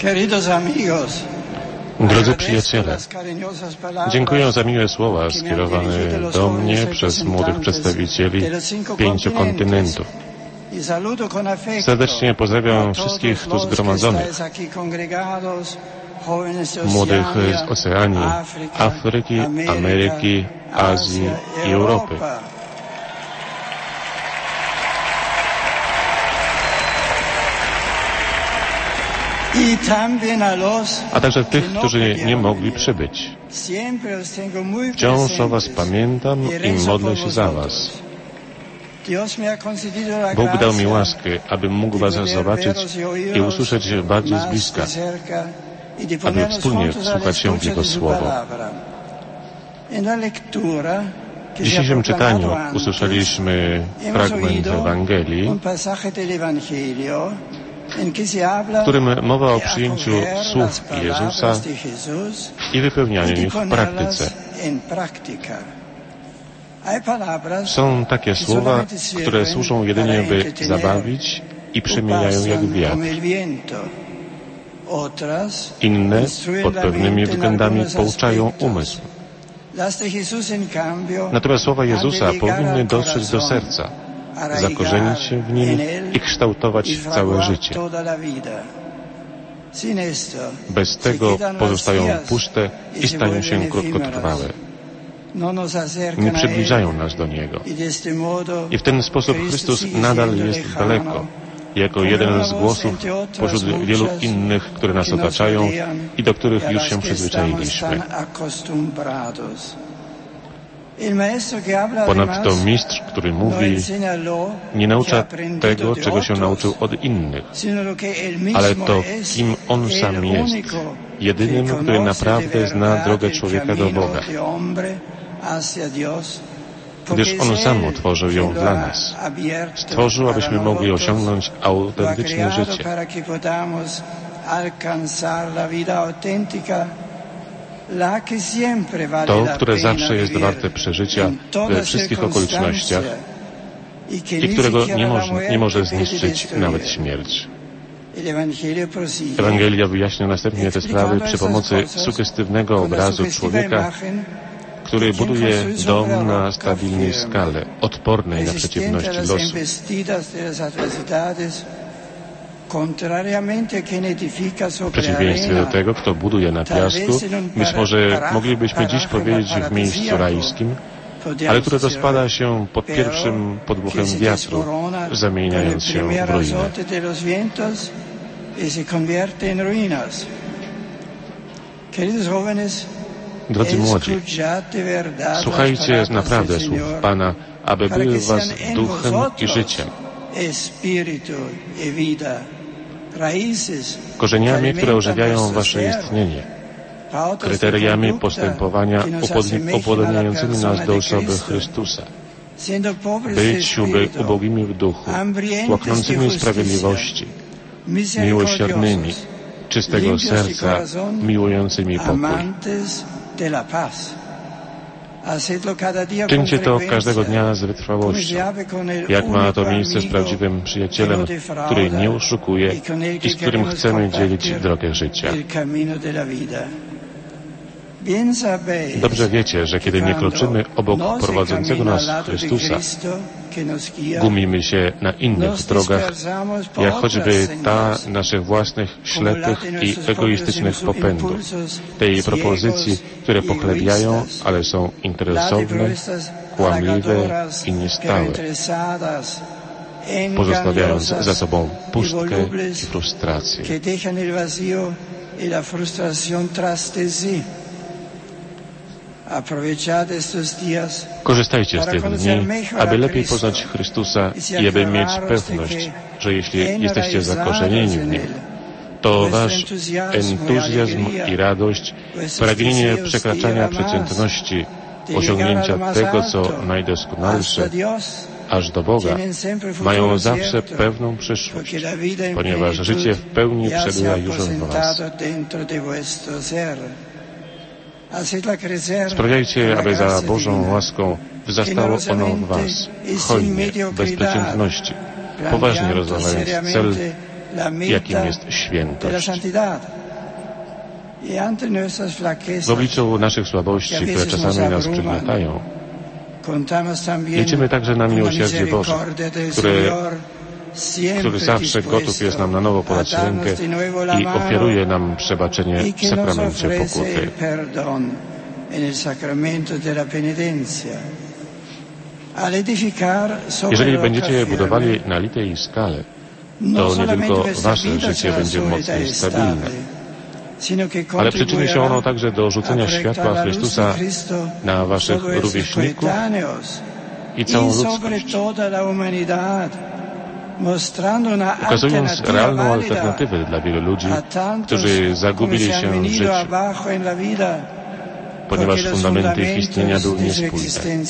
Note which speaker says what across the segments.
Speaker 1: Drodzy przyjaciele, dziękuję za miłe słowa skierowane do mnie przez młodych przedstawicieli 5 kontynentów. Serdecznie pozdrawiam wszystkich tu zgromadzonych, młodych z Oceanii, Afryki, Ameryki, Azji i Europy. A także tych, którzy nie mogli przybyć. Wciąż o Was pamiętam i modlę się za Was. Bóg dał mi łaskę, abym mógł Was zobaczyć i usłyszeć bardziej z bliska, aby wspólnie wsłuchać się w Jego Słowo. W dzisiejszym czytaniu usłyszeliśmy fragment Ewangelii, w którym mowa o przyjęciu słów Jezusa i wypełnianiu ich w praktyce. Są takie słowa, które służą jedynie, by zabawić i przemieniają jak wiatr. Inne pod pewnymi względami pouczają umysł. Natomiast słowa Jezusa powinny dotrzeć do serca, zakorzenić się w nim i kształtować całe życie. Bez tego pozostają puste i stają się krótkotrwałe. Nie przybliżają nas do Niego. I w ten sposób Chrystus nadal jest daleko, jako jeden z głosów pośród wielu innych, które nas otaczają i do których już się przyzwyczailiśmy. Ponadto mistrz, który mówi, nie naucza tego, czego się nauczył od innych, ale to, kim on sam jest, jedynym, który naprawdę zna drogę człowieka do Boga, gdyż on sam otworzył ją dla nas. Stworzył, abyśmy mogli osiągnąć autentyczne życie. To, które zawsze jest warte przeżycia we wszystkich okolicznościach i którego nie może zniszczyć nawet śmierć. Ewangelia wyjaśnia następnie te sprawy przy pomocy sugestywnego obrazu człowieka, który buduje dom na stabilnej skale, odpornej na przeciwności losu. W przeciwieństwie do tego, kto buduje na piasku, być może moglibyśmy dziś powiedzieć w miejscu rajskim, ale które rozpada się pod pierwszym podmuchem wiatru, zamieniając się w ruinę. Drodzy młodzi, słuchajcie naprawdę słów Pana, aby były w was duchem i życiem, korzeniami, które ożywiają wasze istnienie, kryteriami postępowania upodobniającymi nas do osoby Chrystusa, być ubogimi w duchu, łaknącymi sprawiedliwości, miłosiernymi, czystego serca, miłującymi pokój. Czyńcie to każdego dnia z wytrwałością, jak ma to miejsce z prawdziwym przyjacielem, który nie oszukuje i z którym chcemy dzielić drogę życia. Dobrze wiecie, że kiedy nie kroczymy obok prowadzącego nas Chrystusa, gumimy się na innych drogach, jak choćby ta naszych własnych ślepych i egoistycznych popędów, tej propozycji, które pochlebiają, ale są interesowne, kłamliwe i niestałe, pozostawiając za sobą pustkę i frustrację. Korzystajcie z tych dni, aby lepiej poznać Chrystusa i aby mieć pewność, że jeśli jesteście zakorzenieni w Nim, to wasz entuzjazm i radość, pragnienie przekraczania przeciętności, osiągnięcia tego, co najdoskonalsze, aż do Boga, mają zawsze pewną przyszłość, ponieważ życie w pełni przebywa już w was. Sprawiajcie, aby za Bożą łaską wzrastało ono w was, hojnie, bez przeciętności, poważnie rozważając cel jakim jest świętość. W obliczu naszych słabości, które czasami nas przygniatają, liczymy także na miłosierdzie Boże, który zawsze gotów jest nam na nowo podać rękę i ofiaruje nam przebaczenie w sakramencie pokuty. Jeżeli będziecie je budowali na litej skale, to nie tylko wasze życie będzie mocne i stabilne, ale przyczyni się ono także do rzucenia światła Chrystusa na waszych rówieśników i całą ludzkość, ukazując realną alternatywę dla wielu ludzi, którzy zagubili się w życiu, ponieważ fundamenty ich istnienia były niespójne.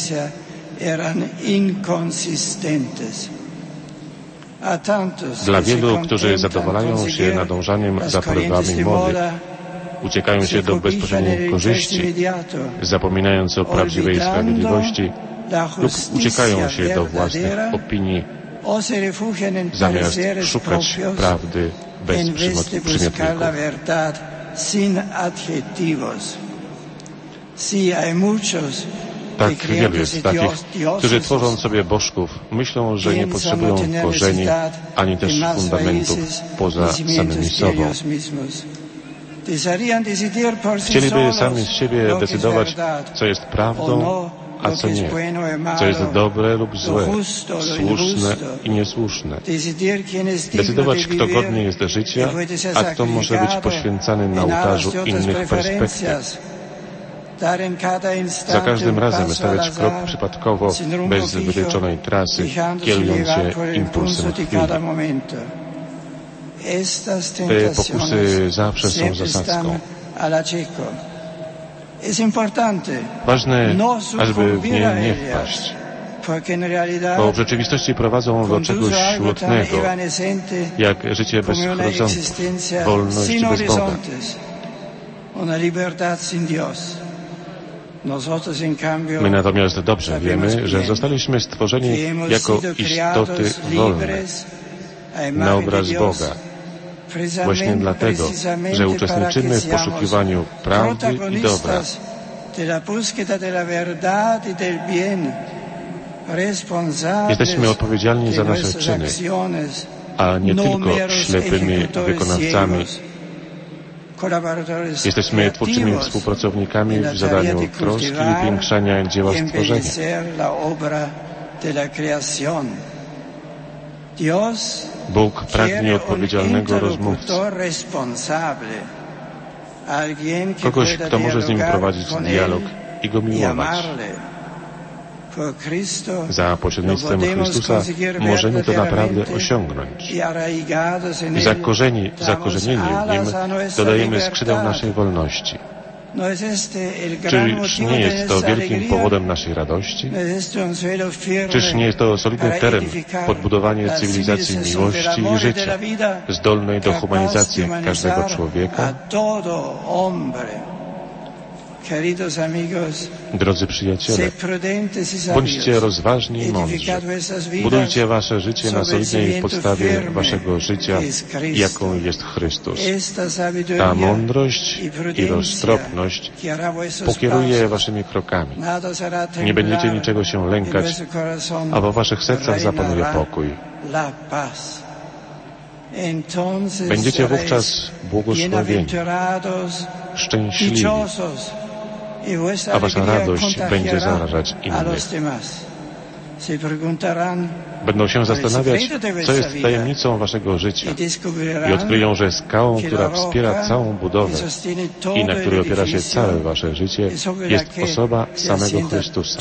Speaker 1: Dla wielu, którzy zadowalają się nadążaniem za porywami mody, uciekają się do bezpośrednich korzyści, zapominając o prawdziwej sprawiedliwości, lub uciekają się do własnych opinii, zamiast szukać prawdy bez przymiotników. Tak wielu jest takich, którzy tworząc sobie bożków, myślą, że nie potrzebują korzeni, ani też fundamentów poza samymi sobą. Chcieliby sami z siebie decydować, co jest prawdą, a co nie, co jest dobre lub złe, słuszne i niesłuszne. Decydować, kto godny jest życia, a kto może być poświęcany na ołtarzu innych perspektyw. Za każdym razem stawiać krok przypadkowo, bez wytyczonej trasy, kierując się impulsem chwili. Te pokusy zawsze są zasadzką. Ważne, ażeby w nie nie wpaść, bo w rzeczywistości prowadzą do czegoś łotnego, jak życie bez horyzontów, wolność bez Boga. My natomiast dobrze wiemy, że zostaliśmy stworzeni jako istoty wolne, na obraz Boga. Właśnie dlatego, że uczestniczymy w poszukiwaniu prawdy i dobra. Jesteśmy odpowiedzialni za nasze czyny, a nie tylko ślepymi wykonawcami. Jesteśmy twórczymi współpracownikami w zadaniu troski i upiększania dzieła stworzenia. Bóg pragnie odpowiedzialnego rozmówcy, kogoś, kto może z nim prowadzić dialog i go miłować. Za pośrednictwem Chrystusa możemy to naprawdę osiągnąć. Zakorzenieni w Nim dodajemy skrzydeł naszej wolności. Czyż nie jest to wielkim powodem naszej radości? Czyż nie jest to solidny teren pod budowanie cywilizacji miłości i życia, zdolnej do humanizacji każdego człowieka? Drodzy przyjaciele, bądźcie rozważni i mądrzy. Budujcie wasze życie na solidnej podstawie waszego życia, jaką jest Chrystus. Ta mądrość i roztropność pokieruje waszymi krokami. Nie będziecie niczego się lękać, a w waszych sercach zapanuje pokój. Będziecie wówczas błogosławieni, szczęśliwi, a wasza radość będzie zarażać innych. Będą się zastanawiać, co jest tajemnicą waszego życia i odkryją, że skałą, która wspiera całą budowę i na której opiera się całe wasze życie, jest osoba samego Chrystusa.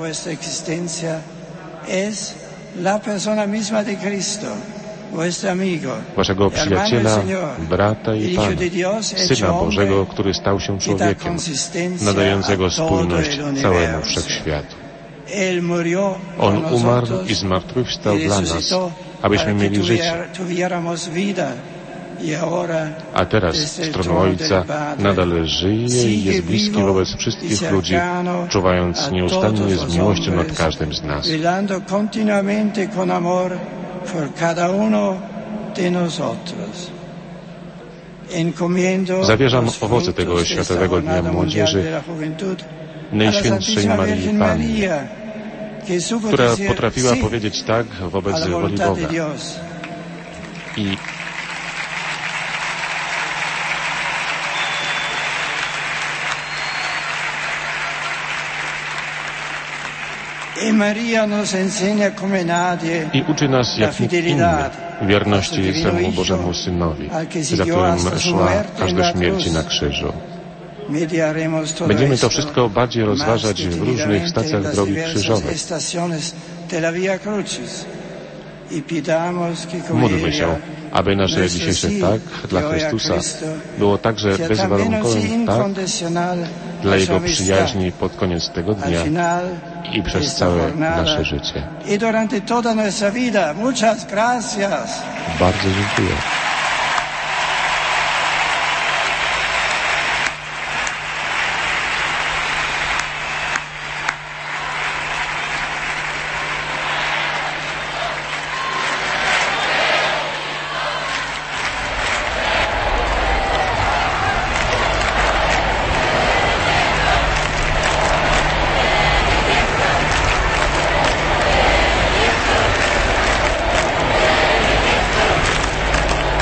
Speaker 1: Waszego przyjaciela, brata i Pana, Syna Bożego, który stał się człowiekiem, nadającego spójność całemu wszechświatu. On umarł i zmartwychwstał dla nas, abyśmy mieli życie. A teraz z tronu Ojca nadal żyje i jest bliski wobec wszystkich ludzi, czuwając nieustannie z miłością nad każdym z nas. Zawierzam owoce tego Światowego Dnia Młodzieży Najświętszej Maryi Pannie, która potrafiła powiedzieć tak wobec woli Boga i uczy nas, jak nikt inny, wierności swemu Bożemu Synowi, za którym szła aż do śmierci na krzyżu. Będziemy to wszystko bardziej rozważać w różnych stacjach drogi krzyżowej. Módlmy się, aby nasze dzisiejsze tak dla Chrystusa było także bezwarunkowym tak dla Jego przyjaźni pod koniec tego dnia i przez całe nasze życie. Bardzo dziękuję.